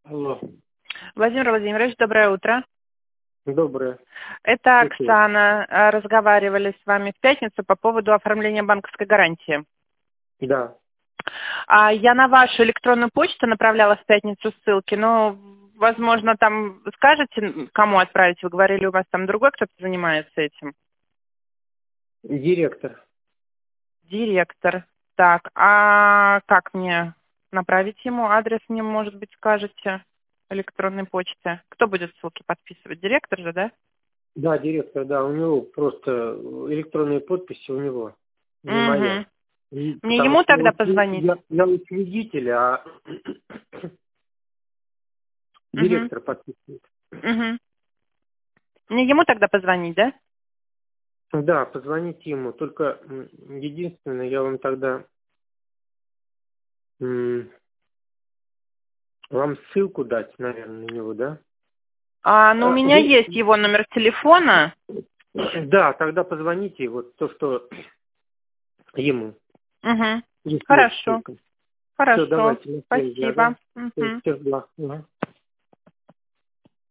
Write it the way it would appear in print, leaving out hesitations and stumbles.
Алло. Владимир Владимирович, доброе утро. Доброе. Это Слушаю. Оксана. Разговаривали с вами в пятницу по поводу оформления банковской гарантии. Да. Я на вашу электронную почту направляла в пятницу ссылки, но, возможно, там скажете, кому отправить? Вы говорили, у вас там другой кто-то занимается этим? Директор. Директор. Так, а как мне направить ему? Адрес мне, может быть, скажете? Электронной почты. Кто будет ссылки подписывать? Директор же, да? Да, директор, да. У него просто электронные подписи у него, не моя. Угу. Мне Потому ему что тогда позвонить? я учредитель, а Угу. директор подписывает. Угу. Мне ему тогда позвонить, да? Да, позвоните ему. Только единственное, я вам тогда вам ссылку дать, наверное, на него, да? Ну, у меня есть его номер телефона. Да, тогда позвоните, вот то, что ему. Угу. Есть Хорошо. ссылка. Все, Хорошо. давайте на связи, Спасибо. ага. Угу. Всех благ. Ага.